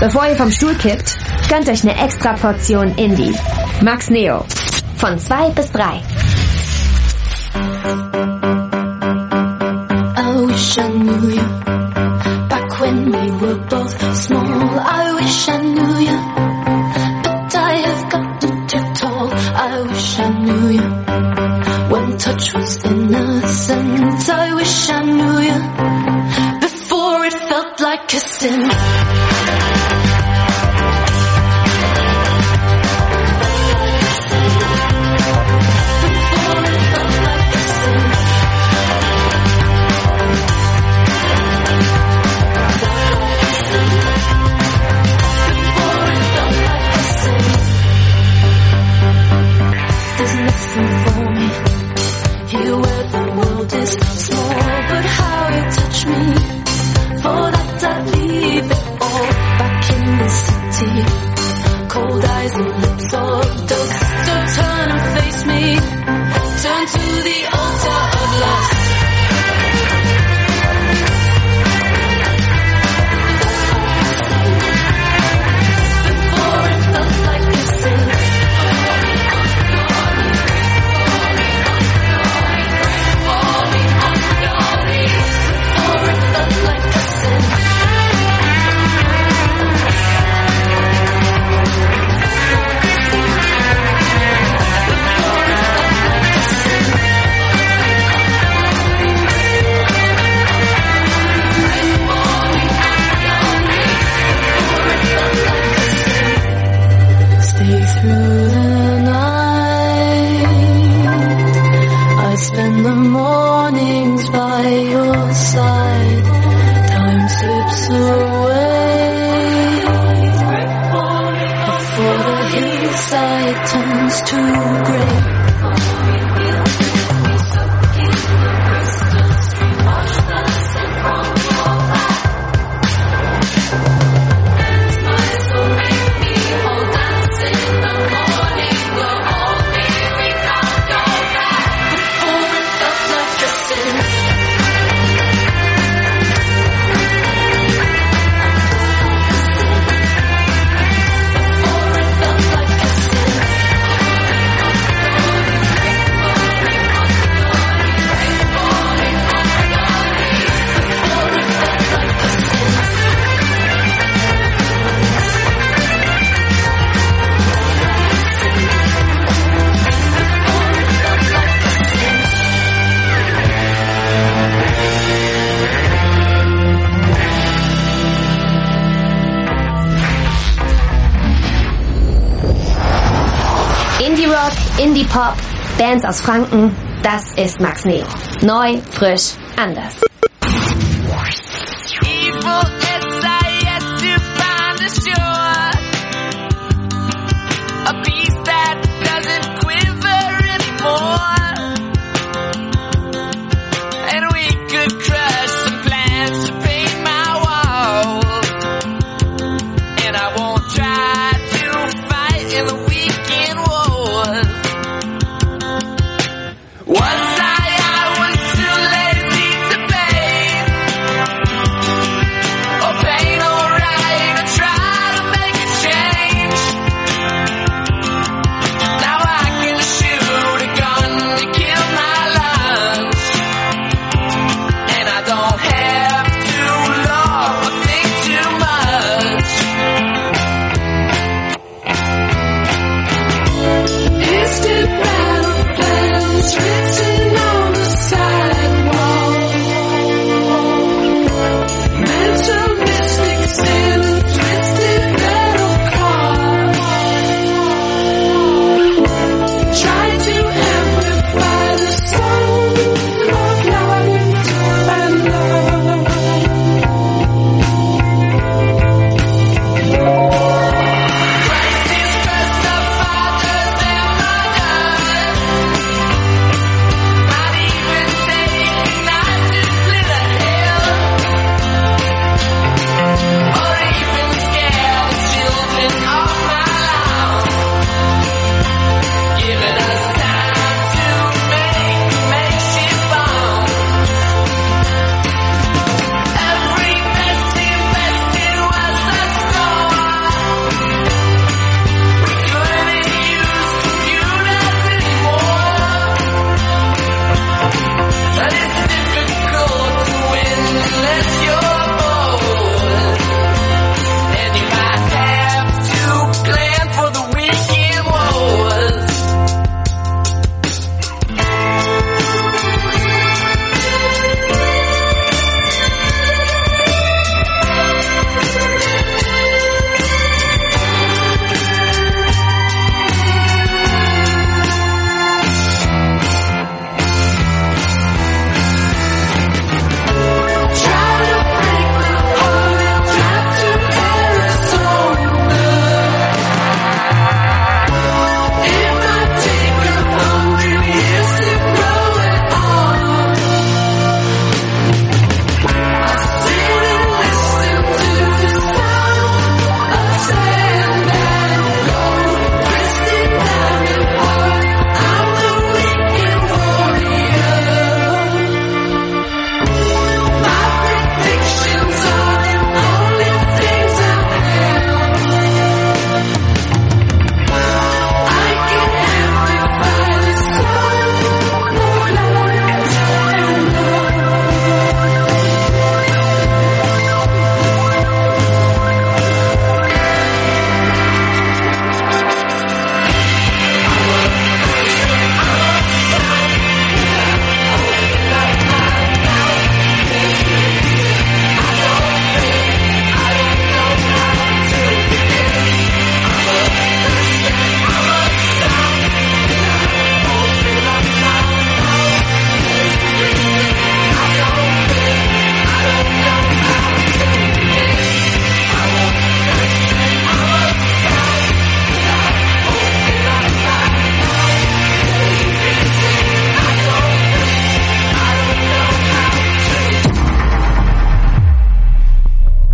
Bevor ihr vom Stuhl kippt, gönnt euch eine extra Portion Indie. Max Neo. Von 2 bis 3. I wish I knew you back when we were both small. I wish I knew you, but I have gotten too tall. I wish I knew you when touch was innocent. I wish I knew you before it felt like a sin. Cold eyes and lips of dust. So turn and face me. Turn to the altar of lust. Before it felt like a sin. Before it felt like a sin. Through the night, I spend the mornings by your side. Time slips away before the hillside turns to grey. Indie-Rock, Indie-Pop, Bands aus Franken, das ist Max Neo. Neu, frisch, anders.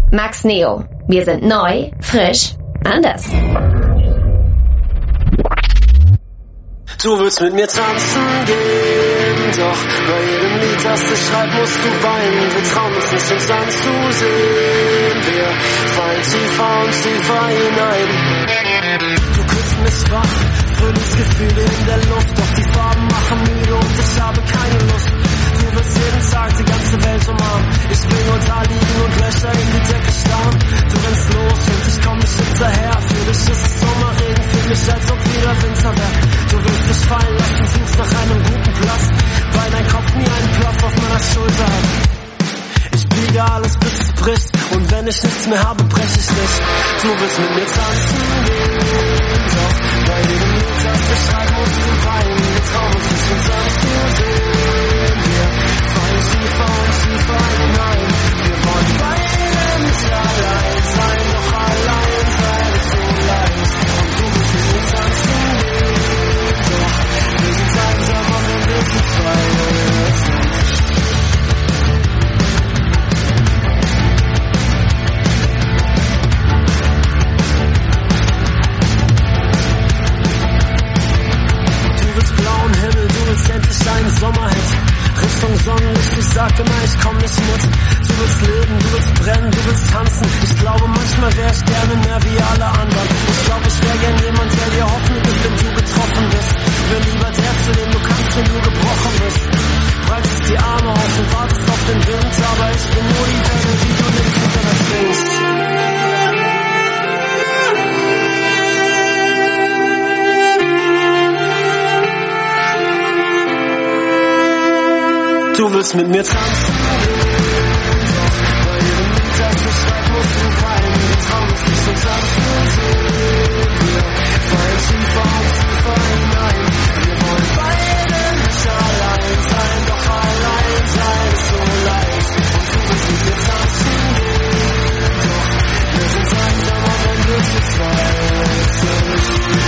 Max Neo. Wir sind neu, frisch, anders. Du willst mit mir tanzen gehen, doch bei jedem Lied, das ich schreib, musst du weinen. Wir trauen uns nicht, uns anzusehen. Wir fallen tiefer und tiefer hinein. Du küsst mich wach, Frühlingsgefühle in der Luft, doch die Farben machen müde und ich habe keine Lust. Du willst jeden Tag die ganze Welt umarmen. Ich will nur da liegen und Löcher in die Decke starren. Du rennst los und ich komm nicht hinterher. Für dich ist es Sommerregen, fühl mich, als ob wieder Winter wär. Du willst dich fallen lassen, suchst nach einem guten Platz, weil dein Kopf nie einen Platz auf meiner Schulter hat. Ich biege alles, bis es bricht, und wenn ich nichts mehr habe, brech ich dich. Du willst mit mir tanzen gehen, doch bei jedem Lied, das ich schreibe, musst du weinen. Wir trauen uns nicht, uns anzusehen. Wir fallen tiefer und tiefer hinein. Wir wollen beide nicht allein sein, doch allein sein ist so leicht. Und du willst mit mir tanzen gehen, doch wir sind einsam, aber wir sind frei. Endlich einen Sommerhit, Richtung Sonnenlicht, ich sag immer, ich komm nicht mit. Du willst leben, du willst brennen, du willst tanzen. Ich glaube, manchmal wär ich gerne mehr wie alle anderen. Ich glaube, ich wär gern jemand, der dir Hoffnung gibt, wenn du getroffen bist. Will lieber der, zu dem du kannst, wenn du gebrochen bist. Breitest die Arme aus und wartest auf den Wind, aber ich bin nur die Welle, die du nimmst und dann trinkst. Du willst mit mir tanzen, doch bei jedem Lied, das du schreibst, musst du weinen. Wir trauen uns nicht, uns anzusehen. Wir fallen tiefer und tiefer hinein. Wir wollen beide nicht allein sein, doch allein sein ist so leicht. Und du willst mit mir tanzen gehen, doch wir sind einsam, wenn wir zu zweit sind.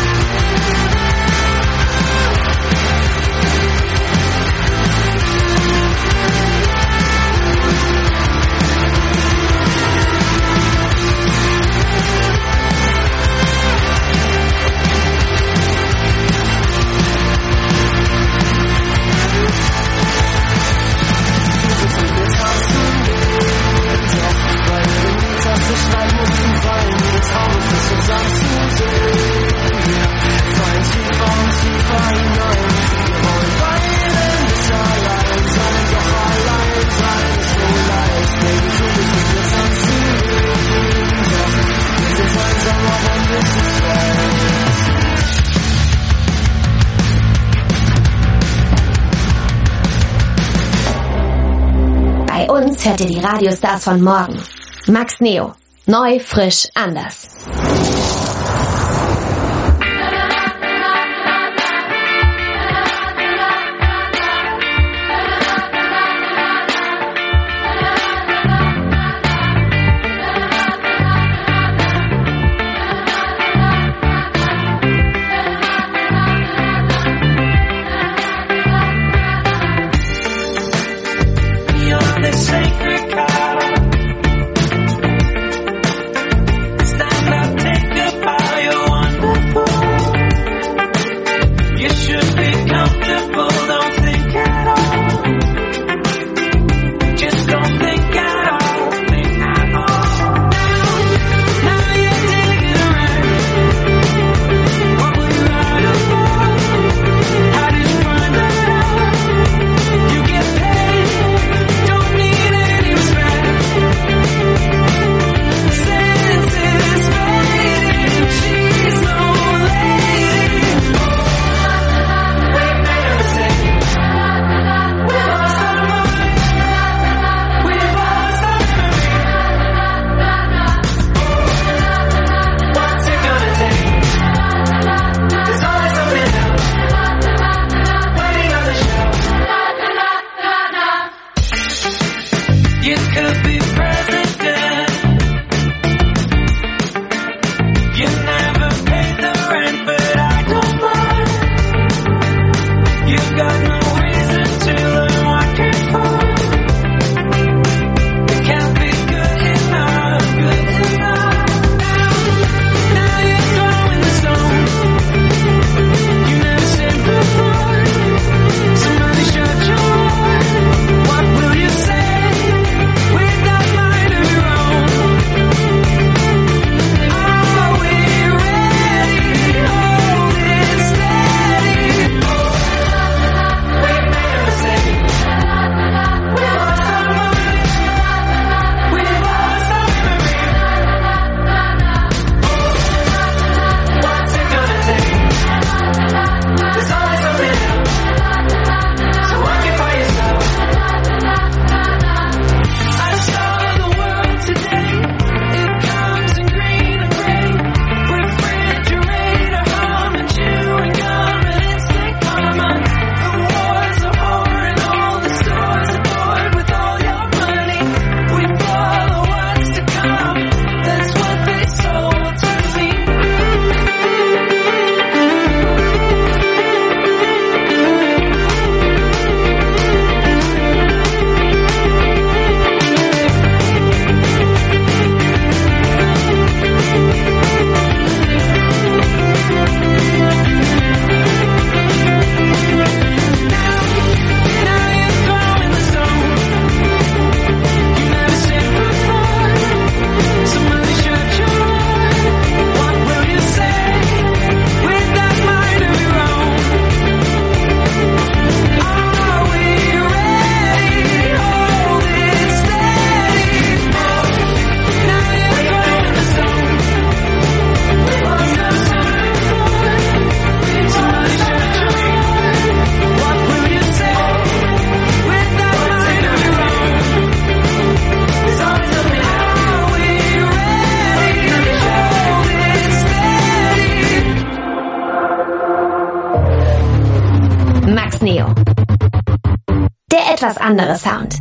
Bei uns hört ihr die Radiostars von morgen. Max Neo. Neu, frisch, anders. etwas andere Sound.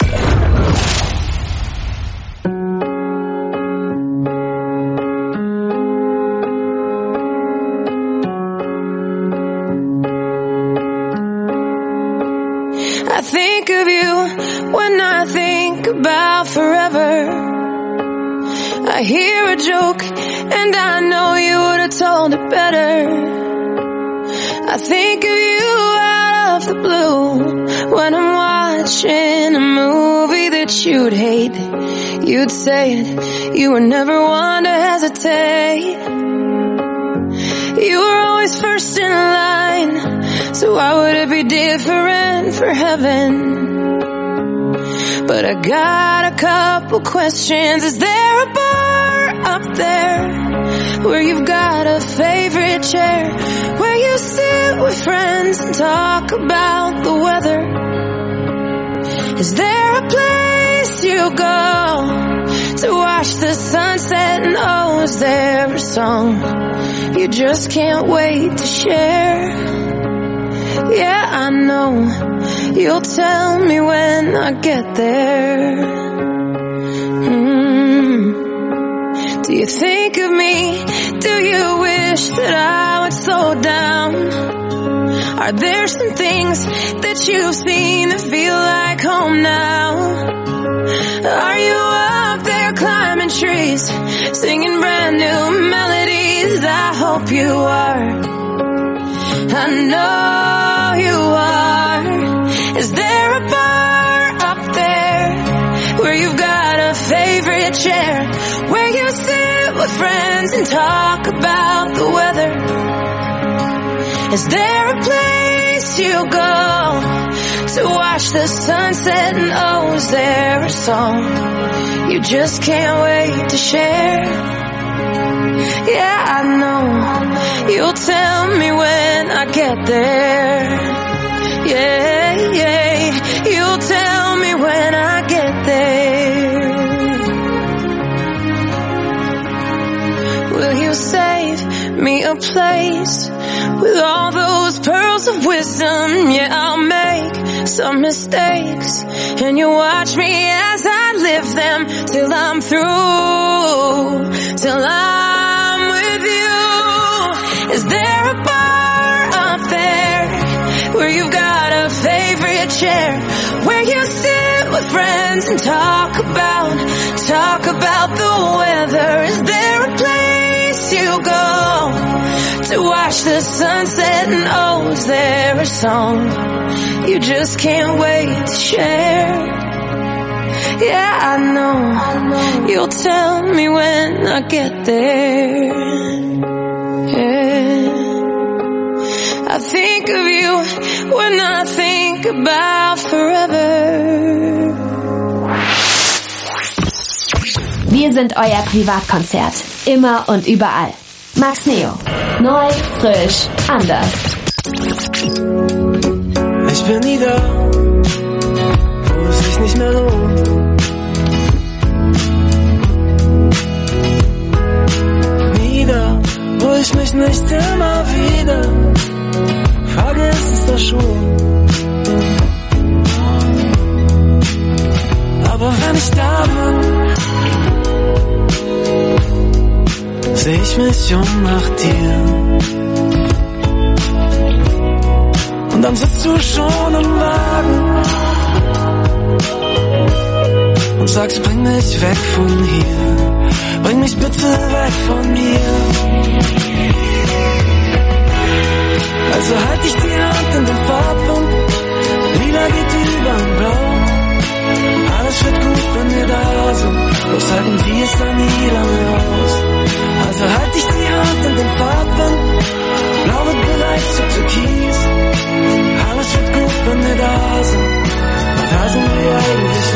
I think of you when I think about forever. I hear a joke and I know you would have told it better. I think of you out of the blue when I'm watching a movie that you'd hate. You'd say it, you were never one to hesitate. You were always first in line, so why would it be different for heaven? But I got a couple questions. Is there a bar up there where you've got a favorite chair, where you sit with friends and talk about the weather? Is there a place you go to watch the sunset, and oh, is there a song you just can't wait to share? Yeah, I know you'll tell me when I get there. Do you think of me? Do you wish that I would slow down? Are there some things that you've seen that feel like home now? Are you up there climbing trees, singing brand new melodies? I hope you are. I know you are. Is there a bar up there where you've got a favorite chair, where you sit with friends and talk about the weather? Is there a place you go to watch the sunset, and oh, is there a song you just can't wait to share? Yeah, I know you'll tell me when I get there. Yeah, yeah, you'll tell me when I get there. Will you save me a place with all those pearls of wisdom? Yeah, I'll make some mistakes, and you watch me as I live them till I'm through, till I'm with you. Is there a bar up there where you've got a favorite chair, where you sit with friends and talk about the weather? Is there a place you go to watch the sunset, and oh, is there a song you just can't wait to share? Yeah, I know you'll tell me when I get there. Yeah, I think of you when I think about forever. Wir sind euer Privatkonzert. Immer und überall. Max Neo. Neu, frisch, anders. Ich bin nie da, wo es sich nicht mehr lohnt. Nie da, wo ich mich nicht immer wieder frage, ist es das schon? Aber wenn ich da bin, seh ich mich nach dir. Und dann sitzt du schon im Wagen und sagst, bring mich weg von hier, bring mich bitte weg von mir. Also halt ich die Hand in den Farbpunkt, lila geht über in blau. Alles wird gut, wenn wir da sind, bloß irgendwie ist da nie lange aus. Also halt ich die Hand in den Farbpunkt, blau wird bereit zu türkis. Alles wird gut, wenn wir da sind, und da sind wir eigentlich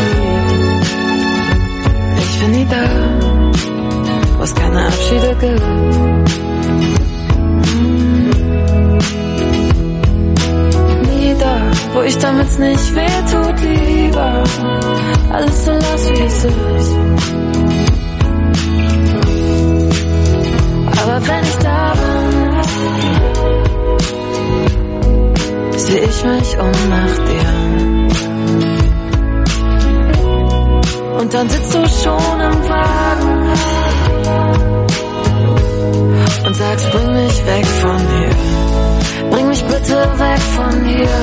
nie. Ich bin nie da, wo es keine Abschiede gibt. Nie da, wo ich damit's nicht weh tut, lieber alles so lass, wie es ist. Aber wenn ich da bin, seh ich mich nach dir. Und dann sitzt du schon im Wagen und sagst, bring mich weg von hier. Bring mich bitte weg von hier.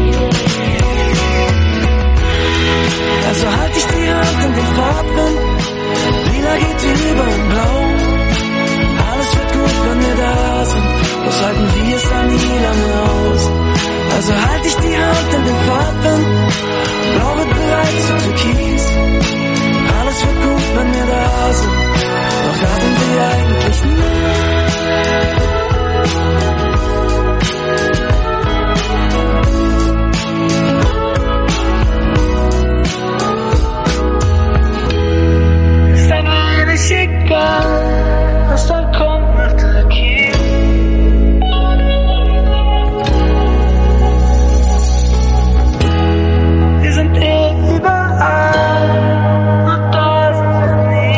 Also halt ich die Hand in den Farben. Lila geht über in Blau. Alles wird gut, wenn wir da sind. Bloß halten wir es dann nie lange aus. Also halt ich die Hand in den Farben. Blau wird bereit zu Türkis. Alles wird gut, wenn wir da sind. Doch da sind wir eigentlich nie. Egal, was dann kommt nach der Kiel. Wir sind überall, und da sind wir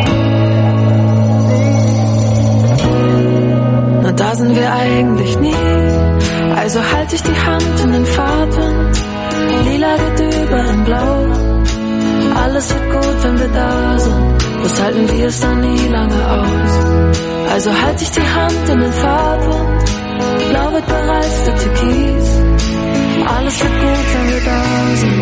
nie. Na, da sind wir eigentlich nie. Also halt ich die Hand in den Fahrtwind. Lila geht über in Blau. Alles wird gut, wenn wir da sind. Das halten wir es dann nie lange aus. Also halt ich die Hand in den Fahrtwind. Blau wird bereit für Türkis. Alles wird gut, wenn wir da sind.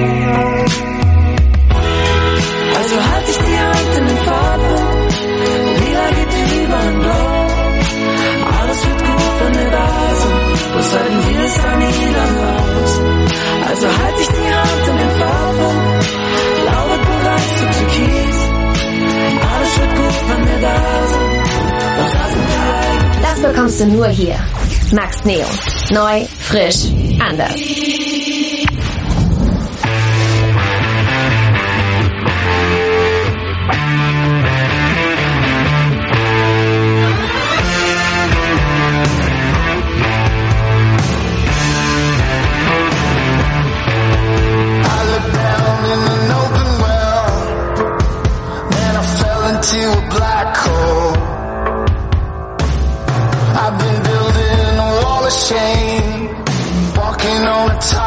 Also halt ich die Hand in den Fahrtwind. Lila geht über in Blau. Alles wird gut, wenn wir da sind. Das halten wir es dann nie lange aus. Also halt ich die Hand in den Fahrtwind. Blau wird bereit für Türkis. Alles wird gut, wenn wir da sind. Doch da sind wir eigentlich. Das bekommst du nur hier. Max Neo. Neu, frisch, anders. To a black hole. I've been building a wall of shame, walking on a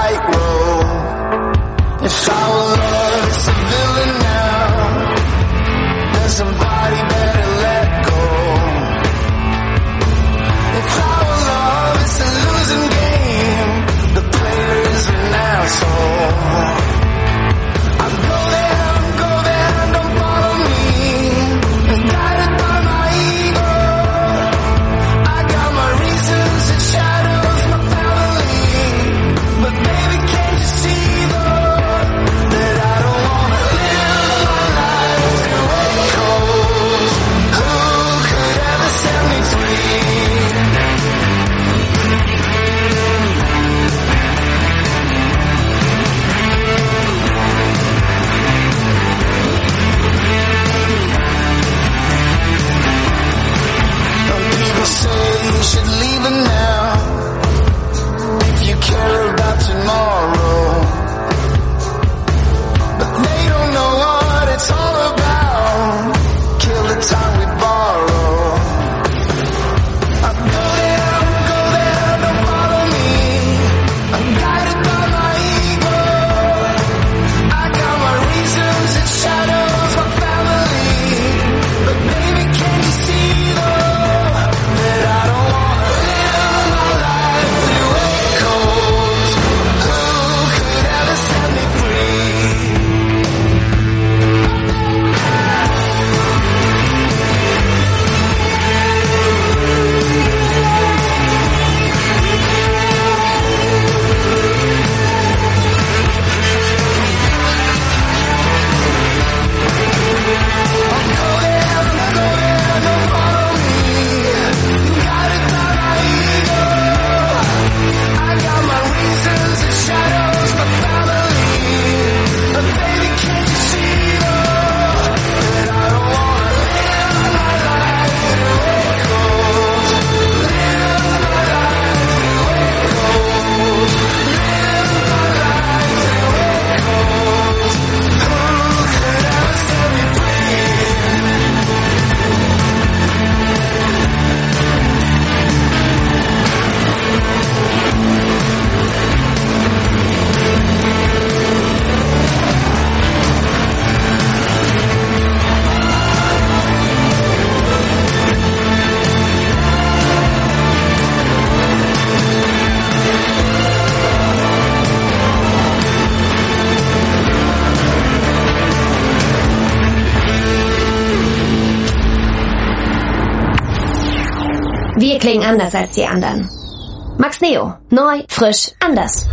Wir klingen anders als die anderen. Max Neo. Neu, frisch, anders.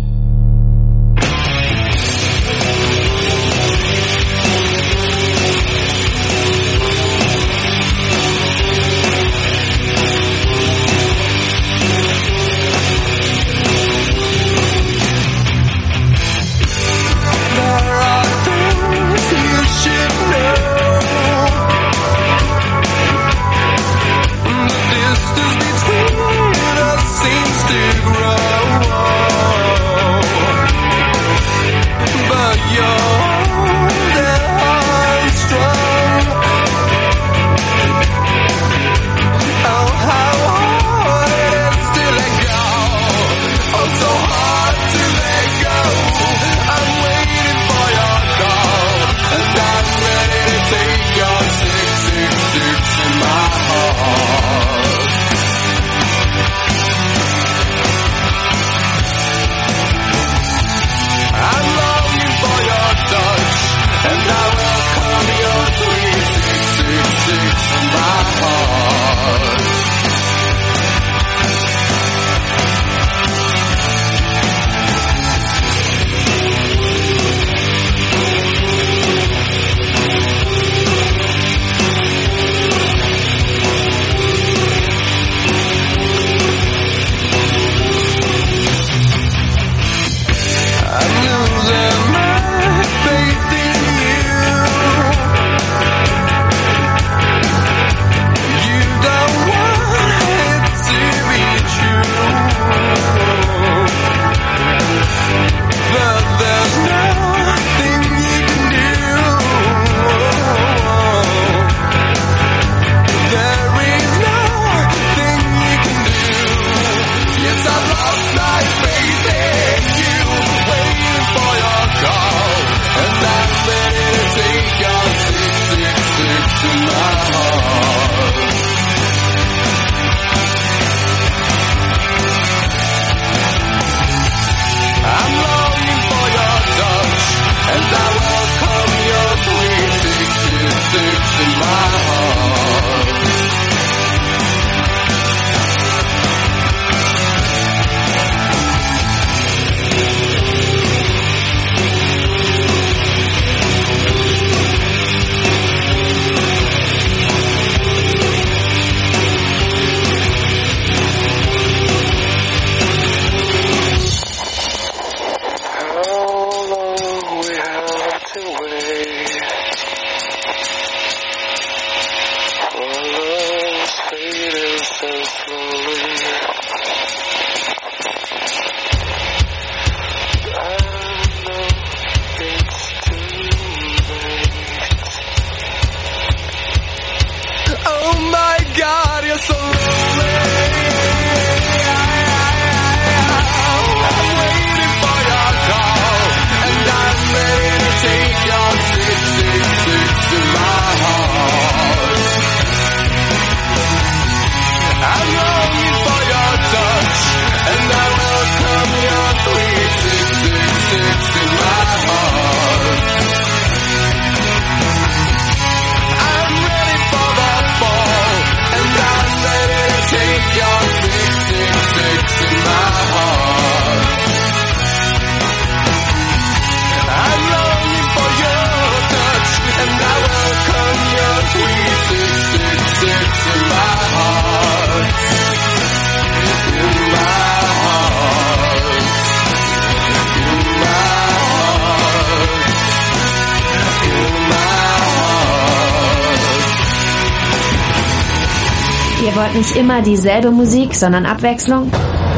Ihr wollt nicht immer dieselbe Musik, sondern Abwechslung?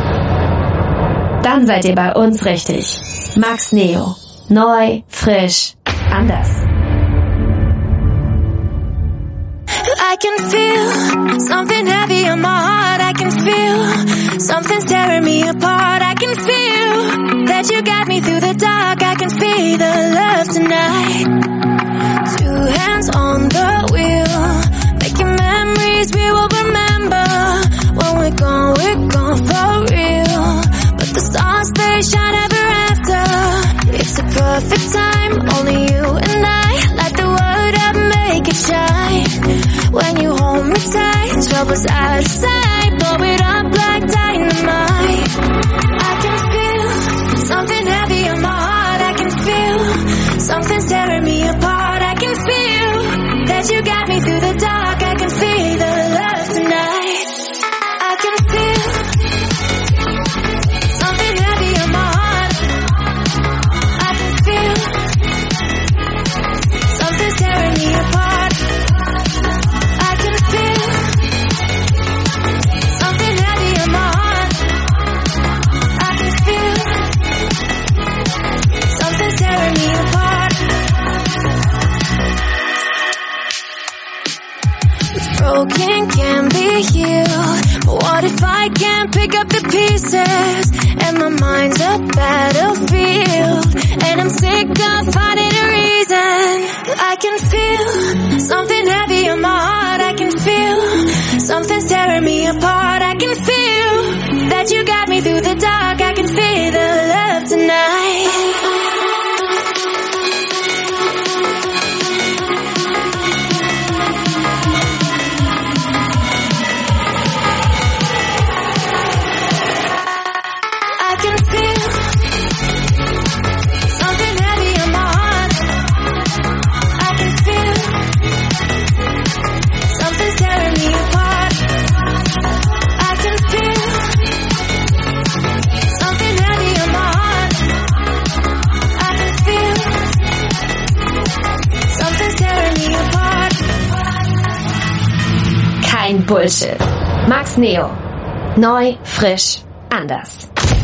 Dann seid ihr bei uns richtig. Max Neo. Neu, frisch, anders. I can feel something heavy on my heart. I can feel something's tearing me apart. I can feel that you got me through the dark. I can feel the love tonight. 2 hands on the wheel, making memories we will remember. When we're gone for real. But the stars, they shine ever after. It's a perfect time, only you and I. Light the world up, make it shine. When you hold me tight, trouble's out of sight. broken can be healed. But what if I can't pick up the pieces? And my mind's a battlefield, and I'm sick of finding a reason. I can feel something heavy on my heart. I can feel something's tearing me apart. I can feel that you got me through the dark. I can feel the love tonight. Kein Bullshit. Max Neo. Neu, frisch, anders.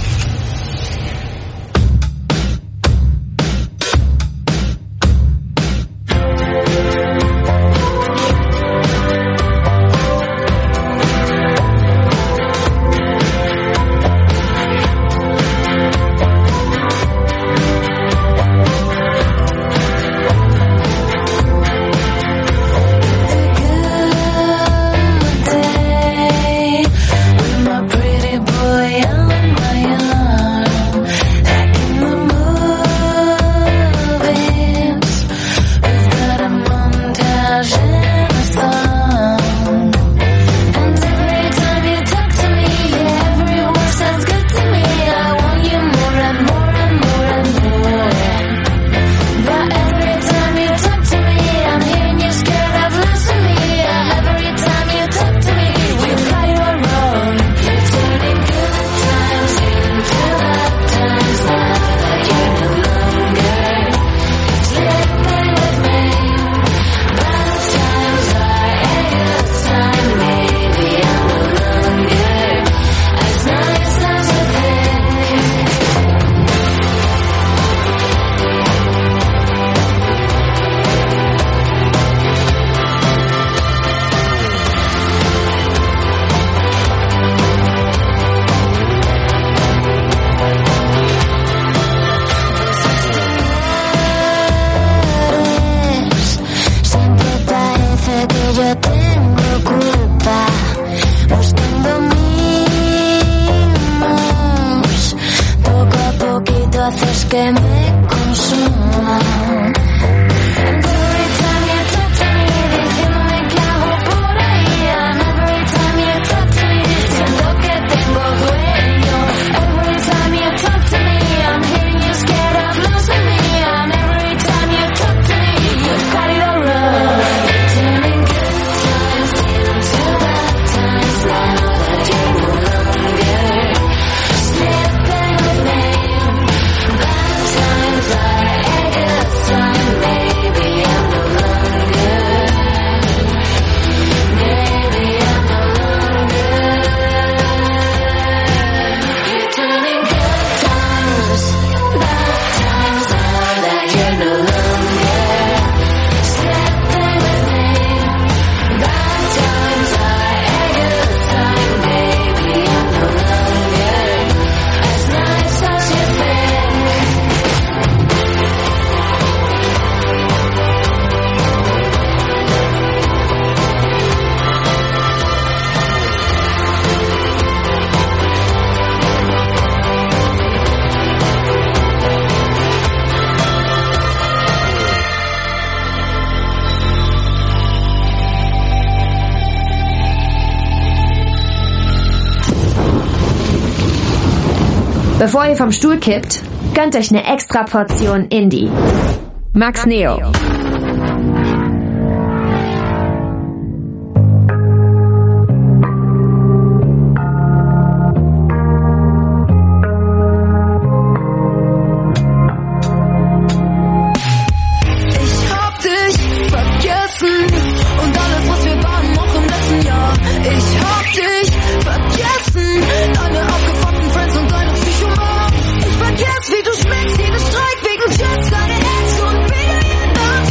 que me consuman. Every time you talk to me, diciéndome que hago por ahí. And every time you talk to me, diciendo que tengo dueño. Every time you talk to me, I'm hearing you scared of losing me. And every time you talk to me, you've got it all wrong. You're turning good times into bad times now that you're no longer slipping with me. Bad times are a good time, baby. I'm no longer. Baby, I'm no longer. You're turning good times, bad times now that you're no longer slipping with me. Bad times are a good time, baby. I'm no longer as nice as you think. Bevor ihr vom Stuhl kippt, gönnt euch eine extra Portion Indie. Max Neo. Ich hab dich vergessen und alles, was wir waren, noch im letzten Jahr. Ich hab dich vergessen, deine abgefuckten Friends und deine Psychoman. Ich vergess, wie du schmeckst, jeden Streik wegen Chips, deine Ex und wie du jeden Abend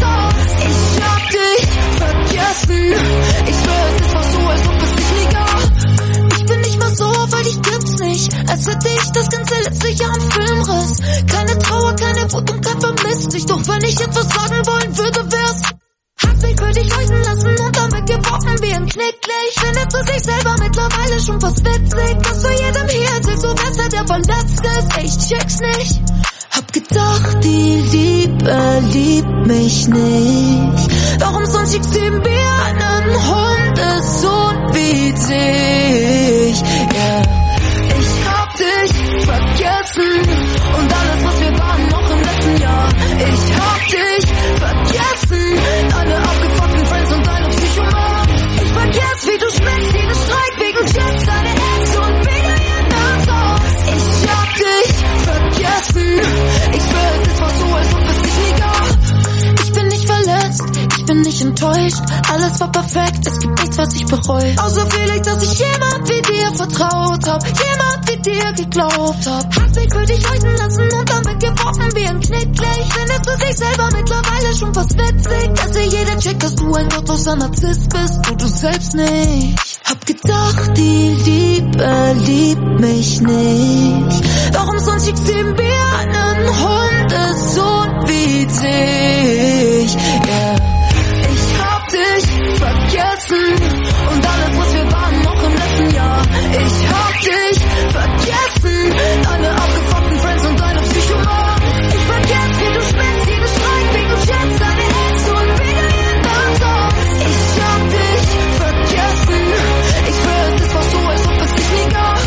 dich, doch wenn ich etwas sagen wollen würde, wär's Hassweg würde ich leuchten lassen und dann weggeworfen wie ein Knicklicht. Findet zu sich selber mittlerweile schon fast witzig, dass du jedem hier erzählst, so besser der verletzt ist. Ich check's nicht. Hab gedacht, die Liebe liebt mich nicht. Warum sonst schickst du mir einen Hundesohn wie dich? Yeah. Ich hab dich vergessen und alles, was wir waren, noch im letzten Jahr. Ich hab dich vergessen, deine abgefuckten Friends und deine Psychoman. Ich vergess, wie du schmeckst, jeden Streit wegen Jets, deine Ex und wieder ihr Nachhaus. Ich hab dich vergessen. Ich schwör, es ist fast so, als ob es dich nie gab. Ich bin nicht verletzt, ich bin nicht enttäuscht. Alles war perfekt, es gibt nichts, was ich bereue. Außer vielleicht, dass ich jemand wie dir vertraut hab, jemand wie dir geglaubt hab. Hassweg würde ich leuchten lassen und dann weggeworfen wie ein Knicklicht. Findest du sich selber mittlerweile schon fast witzig, dass jeder checkt, dass du ein gottloser Narzisst bist, du selbst nicht. Hab gedacht, die Liebe liebt mich nicht. Warum sonst schickst du mir einen Hundesohn wie dich? Yeah. Ich hab dich vergessen und alles, was wir waren, noch im letzten Jahr. Ich hab dich vergessen, deine abgefuckten Friends und deine Psychoman. Ich vergess, wie du schmeckst, jeden Streit wegen Jets, deine Ex und wieder ihr Nachhaus. Ich hab dich vergessen. Ich schwör, es ist fast so, als ob es dich nie gab.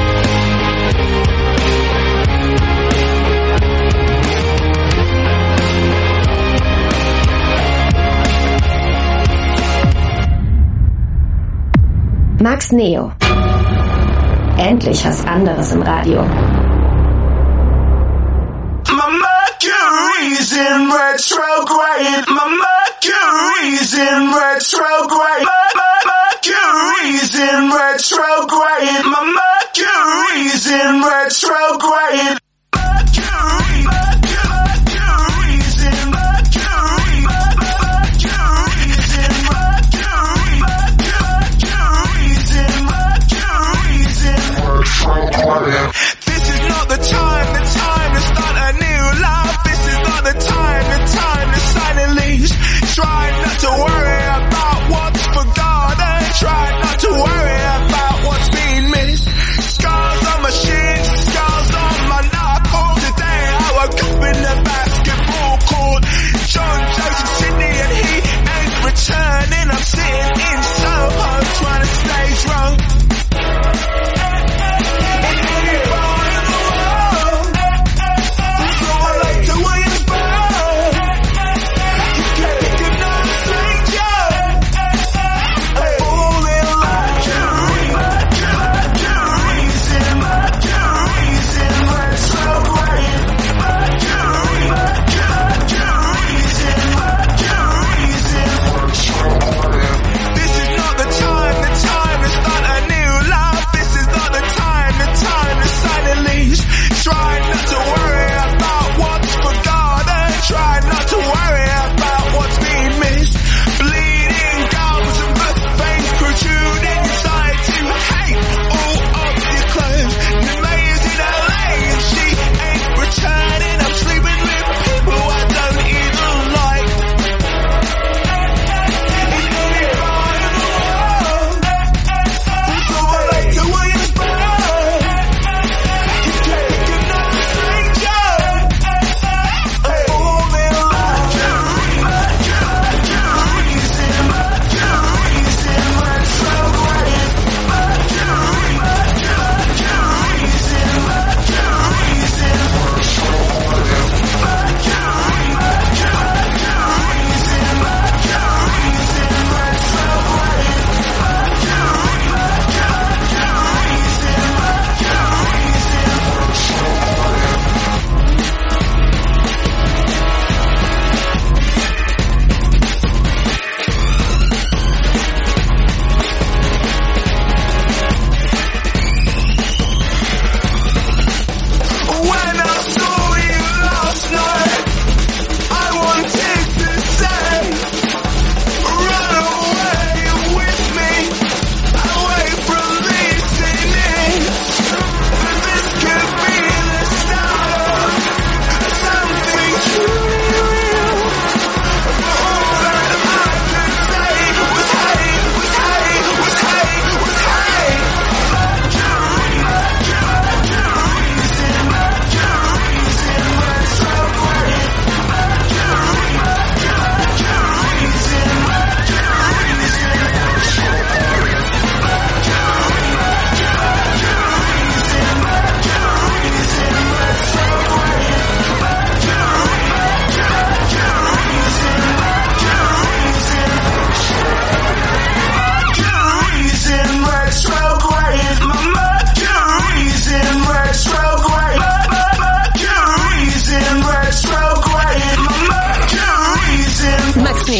Max Neo. Endlich was anderes im Radio. My Mercury's in retrograde. My Mercury's in retrograde. Mercury's in retrograde. My Mercury's in retrograde. This is not the time to start a new life. This is not the time to silently try not to worry about what's forgotten. Try not to worry about what's being missed. Scars on my shins, scars on my nose.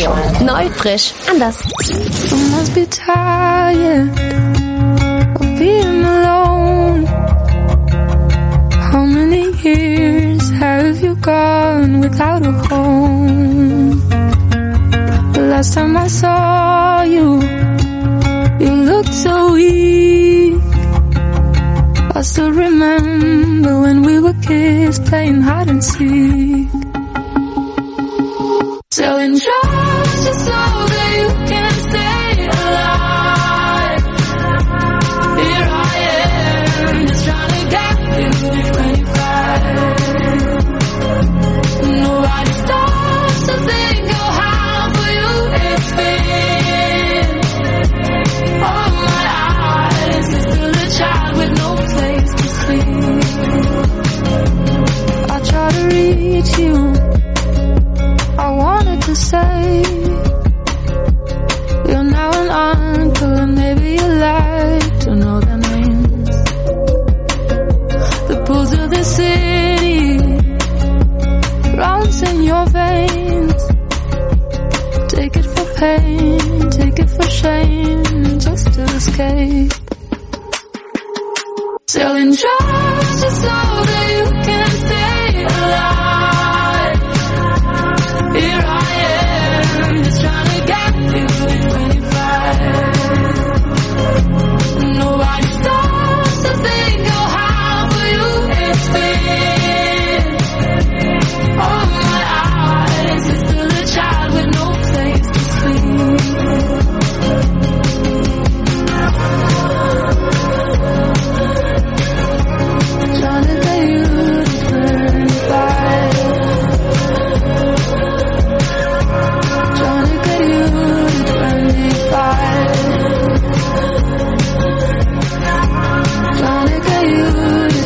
Neo. Neu, frisch, anders. You must be tired of being alone. How many years have you gone without a home? The last time I saw you, you looked so weak. I still remember when we were kids playing hide and seek. Selling drugs just so that you can stay alive. Here I am, just trying to get you to 25. Nobody stops to think of how for you it's been. All my eyes is still a child with no place to sleep. I try to reach you, I wanted to say you're now an uncle and maybe you like to know their names. The pulse of the city runs in your veins. Take it for pain, take it for shame, just to escape. Selling drugs just so that you can stay alive. Here I am, just trying to get you to 25. Nobody stops to think of how for you it's been. All my eyes is still a child with no place to sleep. Trying to get you to 25. Trying to get you to 25. Trying to get you to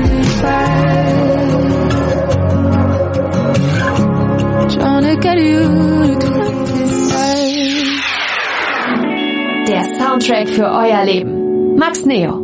25. Trying to get you to 25. Der Soundtrack für euer Leben. Max Neo.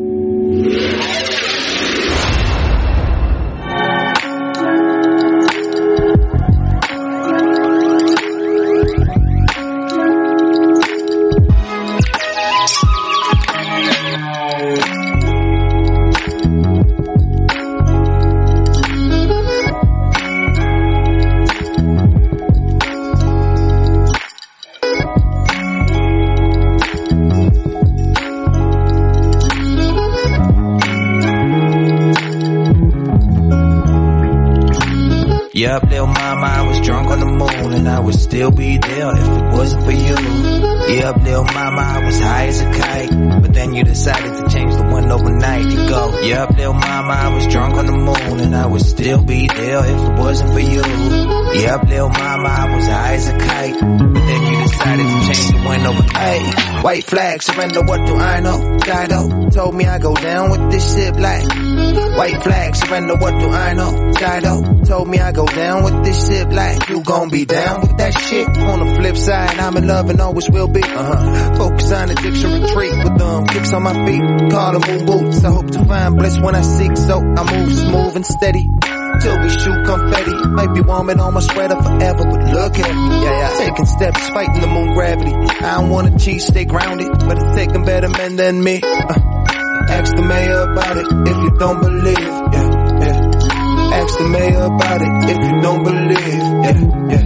Yup, little mama, I was drunk on the moon and I would still be there if it wasn't for you. Yup, little mama, I was high as a kite, but then you decided to change the one overnight. You go, yup, little mama, I was drunk on the moon and I would still be there if it wasn't for you. Yup, little mama, I was high as a kite, but then you decided to change the one overnight. White flag, surrender, what do I know? Dido told me I go down with this shit black. White flag, surrender, what do I know? Dido told me I go down with this shit black. You gon' be down with that shit. On the flip side, I'm in love and always will be. Focus on addiction, retreat with kicks on my feet. Call them moon boots. I hope to find bliss when I seek, so I move smooth and steady till we shoot confetti. Might be warming on my sweater forever, but look at me. Yeah, taking steps, fighting the moon gravity. I don't wanna cheat, stay grounded, but it's taking better men than me. Ask the mayor about it if you don't believe. Yeah. Ask the mayor about it if you don't believe. Yeah.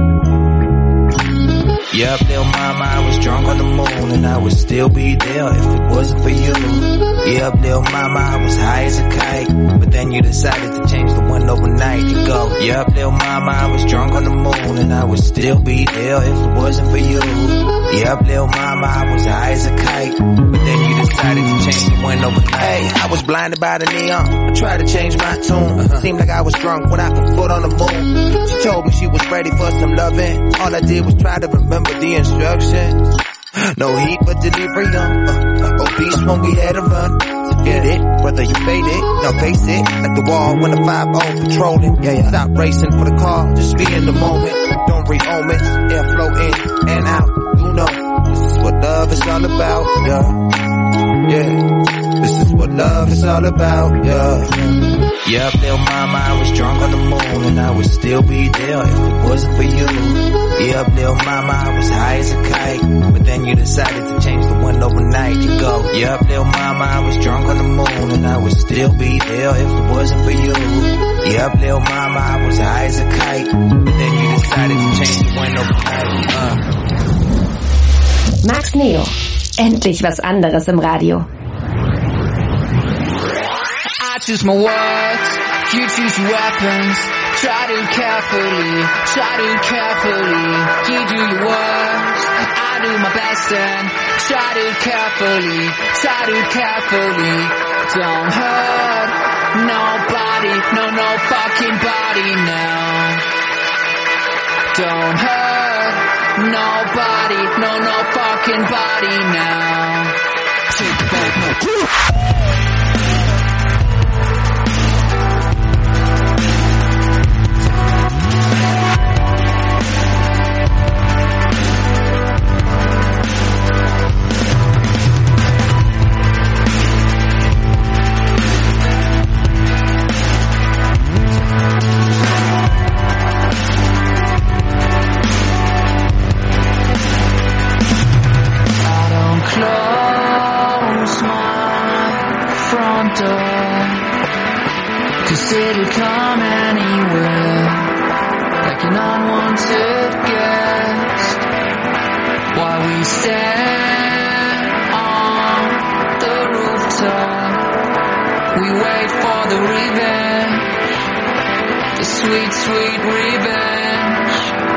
Yup, little mama, I was drunk on the moon and I would still be there if it wasn't for you. Yup, little mama, I was high as a kite, but then you decided to change the one overnight. You go, yup, little mama, I was drunk on the moon and I would still be there if it wasn't for you. Yup, little mama, I was high as a kite, but then you decided to change the one overnight. Hey, I was blinded by the neon, I tried to change my tune. Seemed like I was drunk when I put foot on the moon. She told me she was ready for some loving. All I did was try to remember the instructions. No heat but delivery on obese when we had a run. So get it, whether you fade it, now face it. Like the wall when the 5-0 patrolling. Yeah. Stop racing for the car, just be in the moment. Don't read omens, airflow in and out. You know, this is what love is all about, yeah. This is what love is all about, yeah. Yup, little mama, I was drunk on the moon and I would still be there if it wasn't for you. Yup, little mama, I was high as a kite, but then you decided to change the wind overnight. You go, yup, little mama, I was drunk on the moon and I would still be there if it wasn't for you. Yup, little mama, I was high as a kite, but then you decided to change the wind overnight. Max Neo. Endlich was anderes im Radio. I choose my words, you choose your weapons. Try to carefully. You do your worst, I do my best and try to carefully. Don't hurt nobody, no fucking body now. Don't hurt nobody, no fucking body now. Take it back now. Cause it'll come anywhere, like an unwanted guest. While we stand on the rooftop, we wait for the revenge, the sweet, sweet revenge.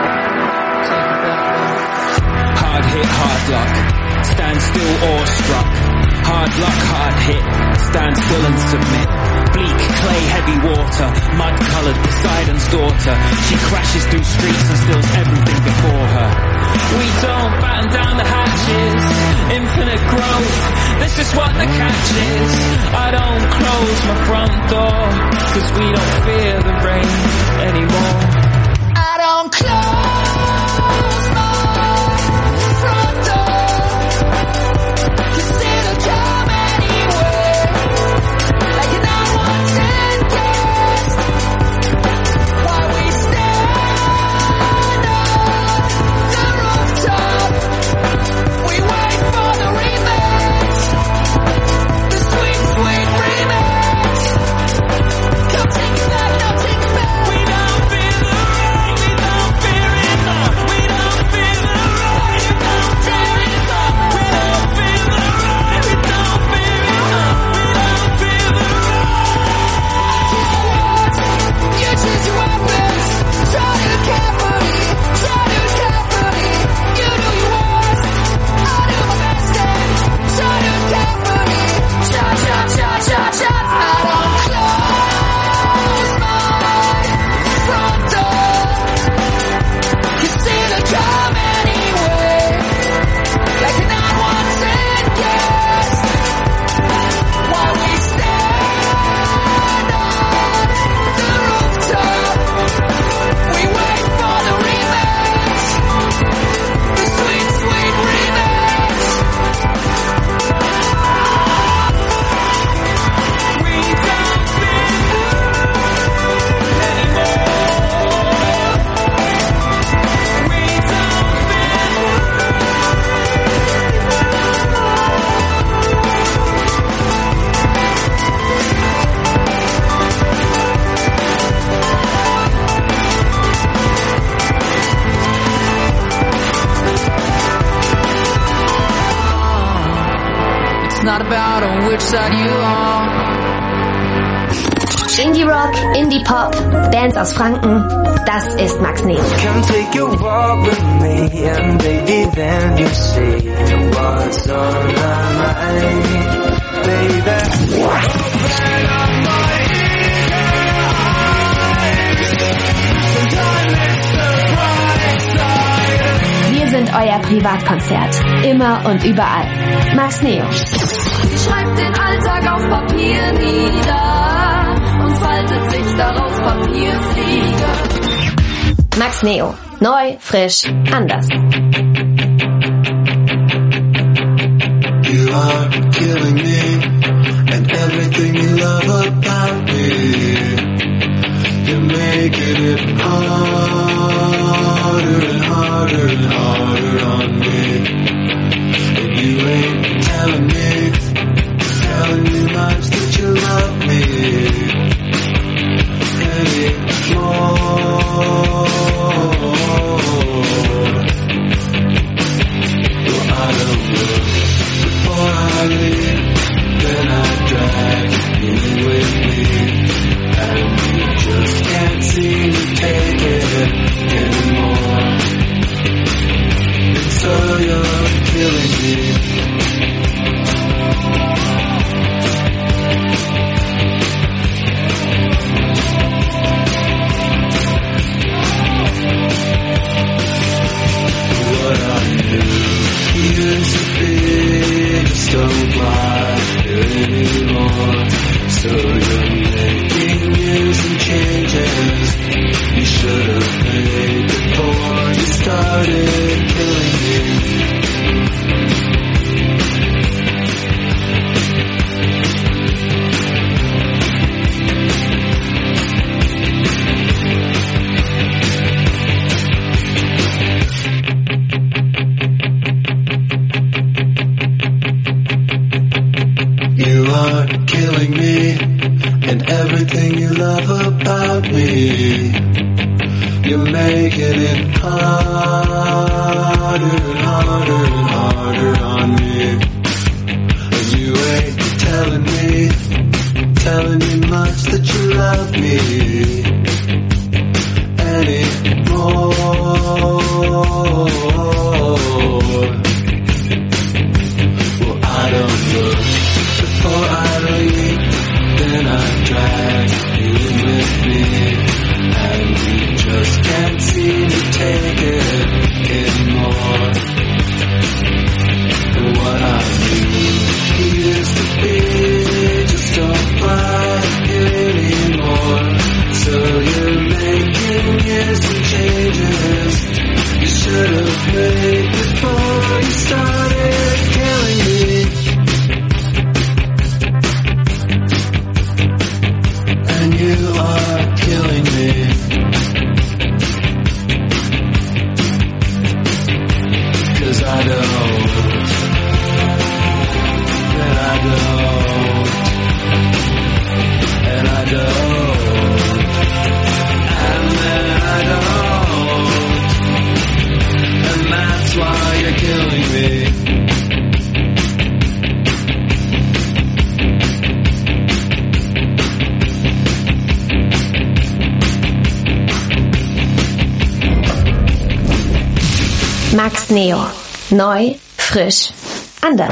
Hard hit, hard luck, stand still awestruck. Hard luck, hard hit, stand still and submit. Bleak, clay, heavy water, mud-coloured Poseidon's daughter. She crashes through streets and steals everything before her. We don't batten down the hatches, infinite growth, this is what the catch is. I don't close my front door, cause we don't fear the rain anymore. I don't close my front door, cause it'll come anywhere, like an unwanted guest. While we stand on the rooftop, we wait for the revenge, the sweet, sweet revenge. Come take it back, now take it back. We don't fear the rain, we don't fear it more. We don't fear the rain, you don't fear it more. We don't fear the rain, we don't fear it more. We don't fear the rain. Choose your words, you choose your weapons. Try to carefully. You do your worst, I do my best and try to carefully. I don't close my front door, cause it'll come anywhere, like an unwanted guest. While we stand on the rooftop, we wait for the revenge, the sweet, sweet revenge. We don't fear It's not about on which side you are. Indie Rock, Indie Pop, Bands aus Franken, das ist Max Neo. Come take a walk with me, and baby, then you see what's on my mind, baby. Wir sind euer Privatkonzert, immer und überall. Max Neo. Schreibt den Alltag auf Papier nieder und faltet sich daraus Papierflieger. Max Neo. Neu, frisch, anders. You are killing me, and everything you love about me. You're making it harder and harder and harder on me. And you ain't telling me much that you love me anymore. Well, I don't look before I leave, then I drag you with me, and you just can't seem to take it anymore. And so you're killing me. Used to be, just don't fly anymore. So you're making new some changes you should have made before you started killing me. You are killing me and everything you love about me. You're making it harder and harder and harder on me. And you ain't telling me much that you love me anymore. Well, I don't look before I leave, then I drag you with me, and you just can't seem to take it anymore. And what I used to be just don't fly anymore. So you're making some changes you should have made before you started killing me. You are killing me. Cause I don't, and I don't, and I don't, and then I don't, and that's why you're killing me. Max Neo. Neu, frisch, anders.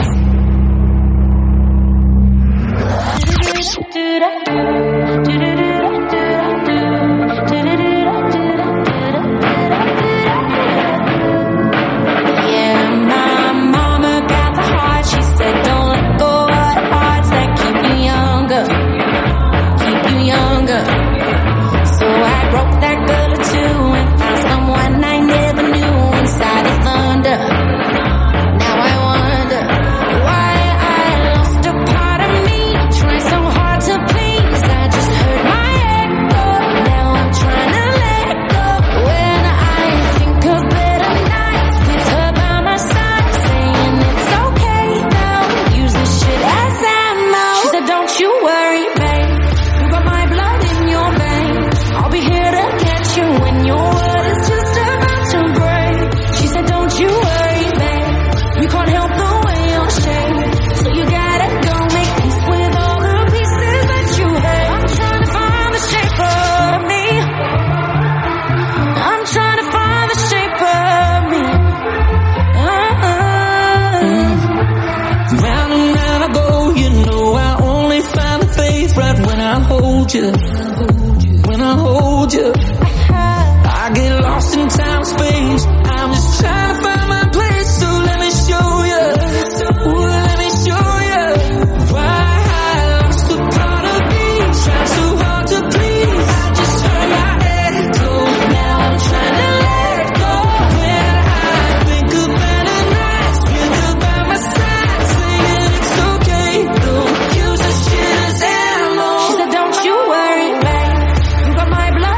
When I hold you, I get lost in time and space. I'm just trying to find my place, so let me show you. Let me show you why I lost a part of me. Try so hard to please. I just heard my echo. Now I'm trying to let go. When I think of better nights, you're by my side, saying it's okay. Don't use the shit as ammo. She said, don't you worry, babe. You got my blood.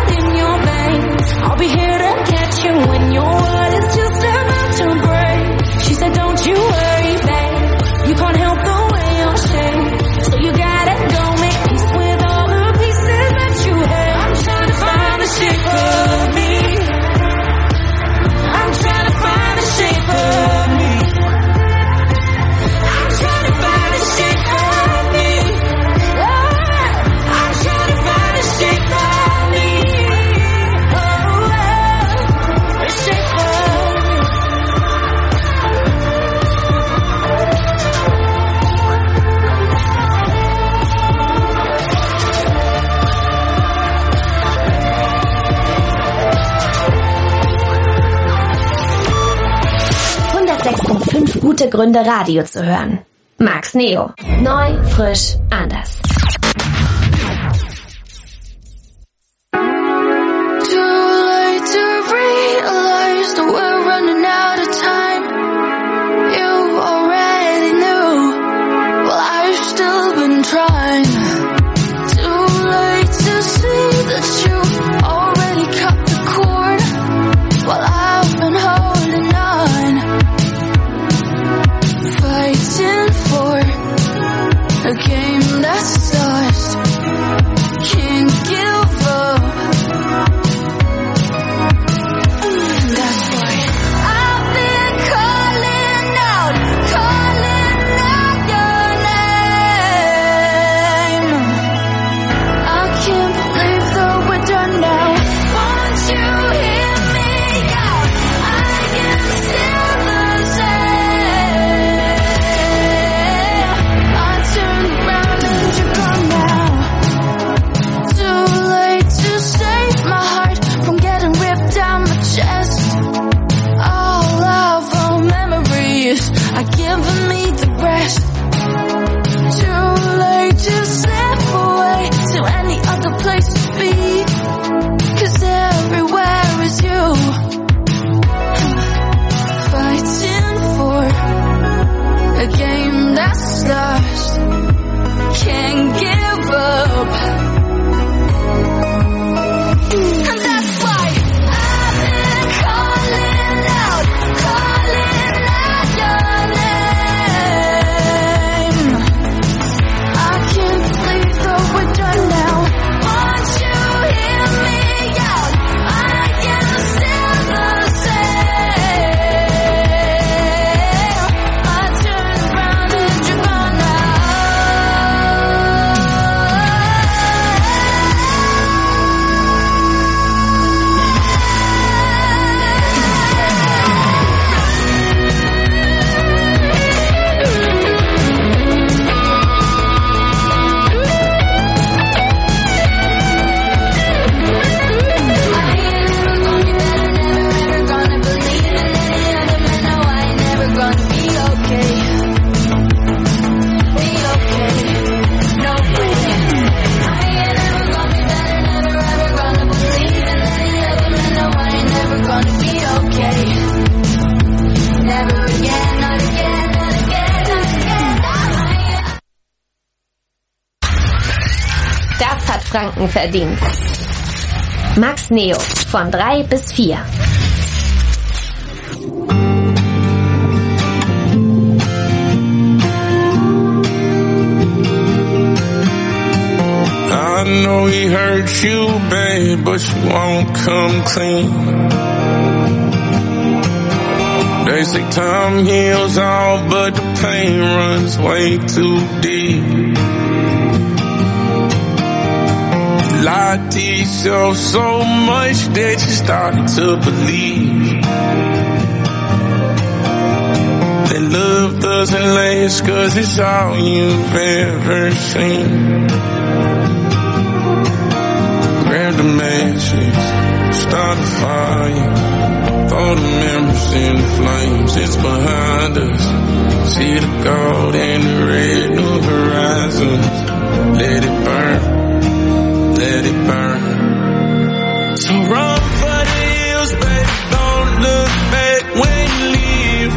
5 gute Gründe, Radio zu hören. Max Neo. Neu, frisch, anders. Trying. Too late to see that you already cut the cord while I've been holding on, fighting for a game that's lost. Can't give up. That's why I've been calling out your name. I can't believe that we're done now. Won't you hear me out? I am still the same. I turn around and you're gone now. Too late to save my heart from getting ripped down my chest. All of our memories are giving me the rest. Too late to slip away to any other place to be, 'cause everywhere is you. Fighting for a game that's lost. Can't give up. And that's why I've been calling out your name. I can't believe that we're done now. Won't you hear me out? I am still the same. I turn around and you're gone now. Das hat Franken verdient. Max Neo von 3 bis 4. I know he hurt you bad, but you won't come clean. They say time heals all, but the pain runs way too deep. Lied to yourself so much that you started to believe that love doesn't last, 'cause it's all you've ever seen. Grab the matches, start a fire, throw the memories in the flames. It's behind us. See the gold and the red, new horizons. Let it burn, let it burn. So run for the hills, baby, don't look back when you leave.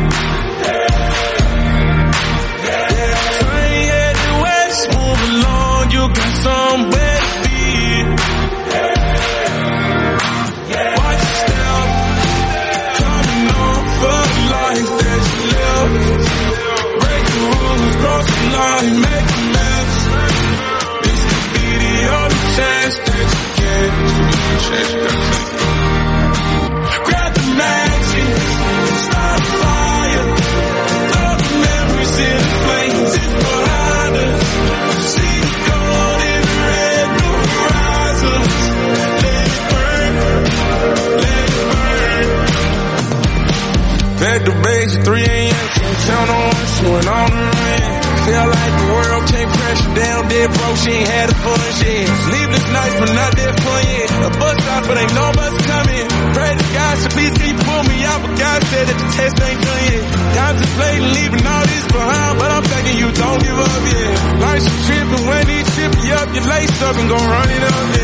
Yeah, train headed west, move along, you got somewhere to be. Watch your step, coming on for the life that you live. Break the rules, cross the line, make a mess. This could be the only chance that you get. Grab the matches, start a fire, throw the memories in the flames. It's behind us. See the gold in the red, new horizons. Let it burn, let it burn. Back to base at 3 a.m. Can't count on one, she went on the run. Felt like the world came crashing down, dead broke, she ain't had a fun shit. Sleepless nights, but not that fun yet. A bus stop, but ain't no bus coming. Pray to God, so please can you pull me out, but God said that the test ain't done yet. Contemplating leaving all this behind, but I'm begging you, don't give up yet. Life's a trip, and when he trip you up, you lace up and gon' run it up, yeah.